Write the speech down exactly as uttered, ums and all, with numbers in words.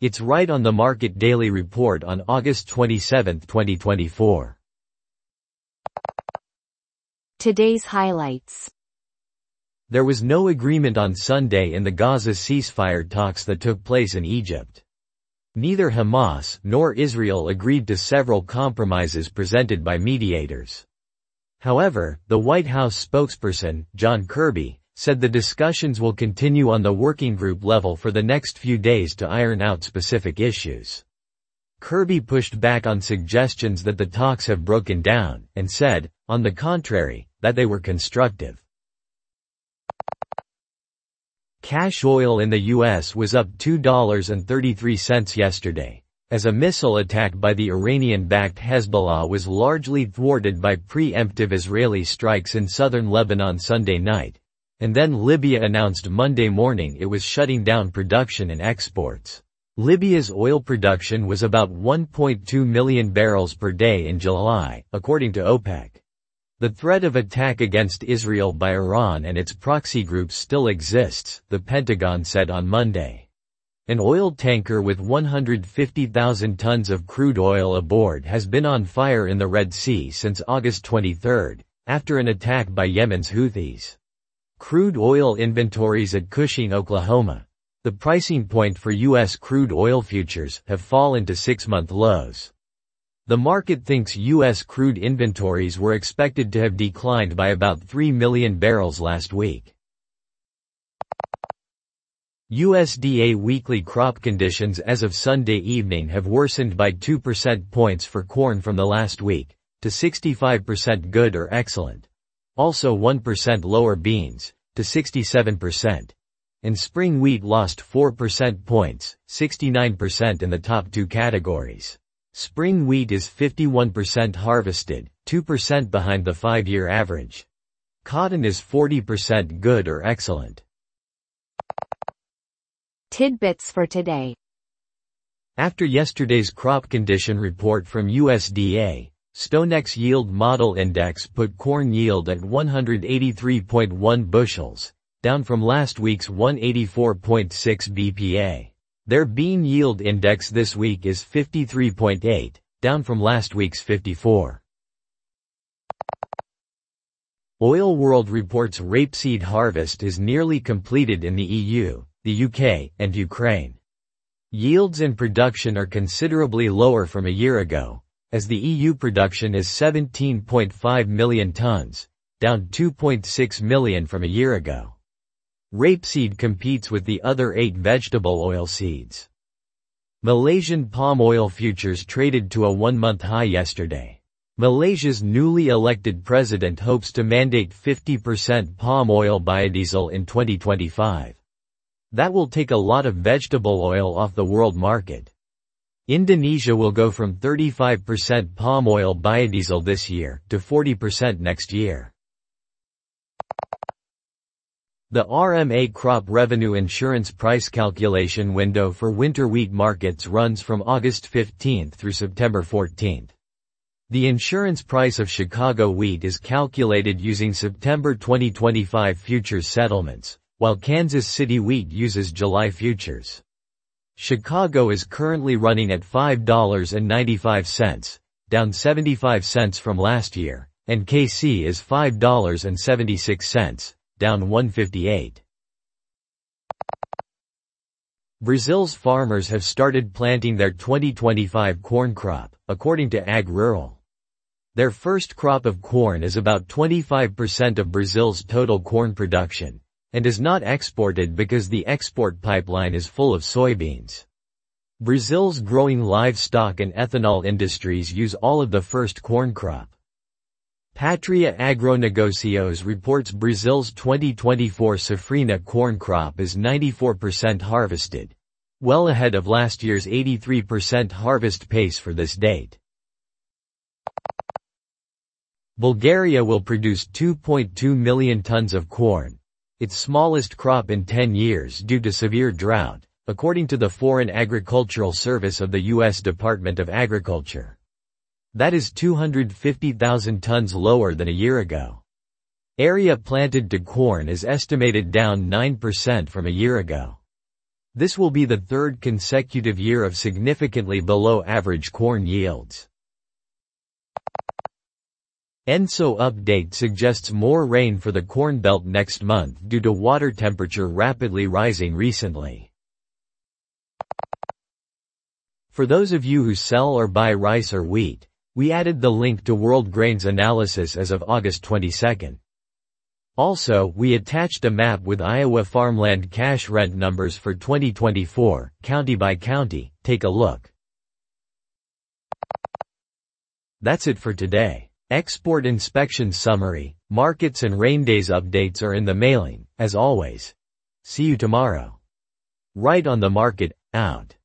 It's right on the Market Daily report on August twenty-seventh, twenty twenty-four. Today's highlights. There was no agreement on Sunday in the Gaza ceasefire talks that took place in Egypt. Neither Hamas nor Israel agreed to several compromises presented by mediators. However, the White House spokesperson, John Kirby, said the discussions will continue on the working group level for the next few days to iron out specific issues. Kirby pushed back on suggestions that the talks have broken down, and said, on the contrary, that they were constructive. Cash oil in the U S was up two dollars and thirty-three cents yesterday, as a missile attack by the Iranian-backed Hezbollah was largely thwarted by preemptive Israeli strikes in southern Lebanon Sunday night, and then Libya announced Monday morning it was shutting down production and exports. Libya's oil production was about one point two million barrels per day in July, according to OPEC. The threat of attack against Israel by Iran and its proxy groups still exists, the Pentagon said on Monday. An oil tanker with one hundred fifty thousand tons of crude oil aboard has been on fire in the Red Sea since August twenty-third, after an attack by Yemen's Houthis. Crude oil inventories at Cushing, Oklahoma, the pricing point for U S crude oil futures, have fallen to six-month lows. The market thinks U S crude inventories were expected to have declined by about three million barrels last week. U S D A weekly crop conditions as of Sunday evening have worsened by two percent points for corn from the last week, to sixty-five percent good or excellent. Also one percent lower beans, to sixty-seven percent. And spring wheat lost four percent points, sixty-nine percent in the top two categories. Spring wheat is fifty-one percent harvested, two percent behind the five-year average. Cotton is forty percent good or excellent. Tidbits for today. After yesterday's crop condition report from U S D A, StoneX Yield Model Index put corn yield at one hundred eighty-three point one bushels, down from last week's one hundred eighty-four point six B P A. Their bean yield index this week is fifty-three point eight, down from last week's fifty-four. Oil World reports rapeseed harvest is nearly completed in the E U, the U K, and Ukraine. Yields and production are considerably lower from a year ago, as the E U production is seventeen point five million tons, down two point six million from a year ago. Rapeseed competes with the other eight vegetable oil seeds. Malaysian palm oil futures traded to a one-month high yesterday. Malaysia's newly elected president hopes to mandate fifty percent palm oil biodiesel in twenty twenty-five. That will take a lot of vegetable oil off the world market. Indonesia will go from thirty-five percent palm oil biodiesel this year to forty percent next year. The R M A crop revenue insurance price calculation window for winter wheat markets runs from August fifteenth through September fourteenth. The insurance price of Chicago wheat is calculated using September twenty twenty-five futures settlements, while Kansas City wheat uses July futures. Chicago is currently running at five dollars and ninety-five cents, down seventy-five cents from last year, and K C is five dollars and seventy-six cents. Down one dollar and fifty-eight cents. Brazil's farmers have started planting their twenty twenty-five corn crop, according to Ag Rural. Their first crop of corn is about twenty-five percent of Brazil's total corn production, and is not exported because the export pipeline is full of soybeans. Brazil's growing livestock and ethanol industries use all of the first corn crop. Patria Agronegocios reports Brazil's twenty twenty-four safrinha corn crop is ninety-four percent harvested, well ahead of last year's eighty-three percent harvest pace for this date. Bulgaria will produce two point two million tons of corn, its smallest crop in ten years due to severe drought, according to the Foreign Agricultural Service of the U S Department of Agriculture. That is two hundred fifty thousand tons lower than a year ago. Area planted to corn is estimated down nine percent from a year ago. This will be the third consecutive year of significantly below average corn yields. N S O update suggests more rain for the Corn Belt next month due to water temperature rapidly rising recently. For those of you who sell or buy rice or wheat, we added the link to World Grains analysis as of August twenty-second. Also, we attached a map with Iowa farmland cash rent numbers for twenty twenty-four, county by county. Take a look. That's it for today. Export inspection summary, markets and rain days updates are in the mailing, as always. See you tomorrow. Right on the market, out.